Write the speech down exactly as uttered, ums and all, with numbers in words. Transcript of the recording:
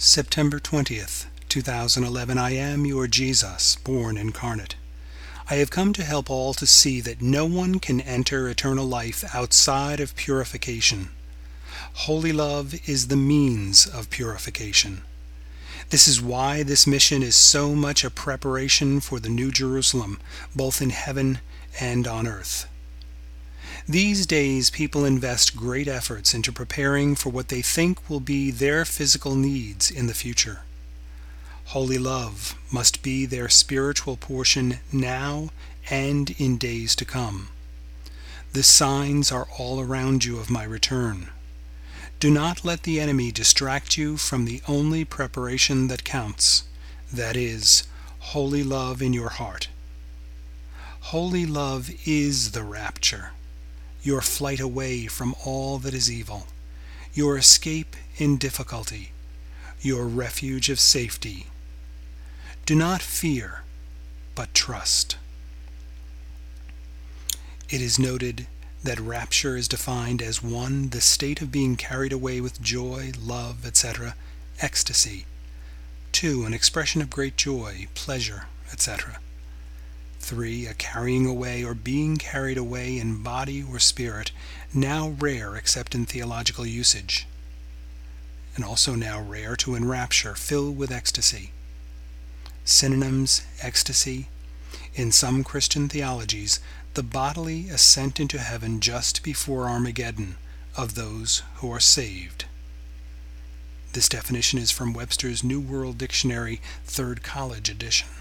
September twentieth, two thousand eleven. I am your Jesus, born incarnate. I have come to help all to see that no one can enter eternal life outside of purification. Holy love is the means of purification. This is why this mission is so much a preparation for the New Jerusalem, both in heaven and on earth. These days people invest great efforts into preparing for what they think will be their physical needs in the future. Holy love must be their spiritual portion now and in days to come. The signs are all around you of my return. Do not let the enemy distract you from the only preparation that counts, that is, holy love in your heart. Holy love is the rapture, your flight away from all that is evil, your escape in difficulty, your refuge of safety. Do not fear, but trust. It is noted that rapture is defined as one, the state of being carried away with joy, love, et cetera, ecstasy. Two, an expression of great joy, pleasure, et cetera. Three, a carrying away or being carried away in body or spirit, now rare except in theological usage, and also now rare to enrapture, fill with ecstasy. Synonyms: ecstasy. In some Christian theologies, the bodily ascent into heaven just before Armageddon of those who are saved. This definition is from Webster's New World Dictionary, third College edition.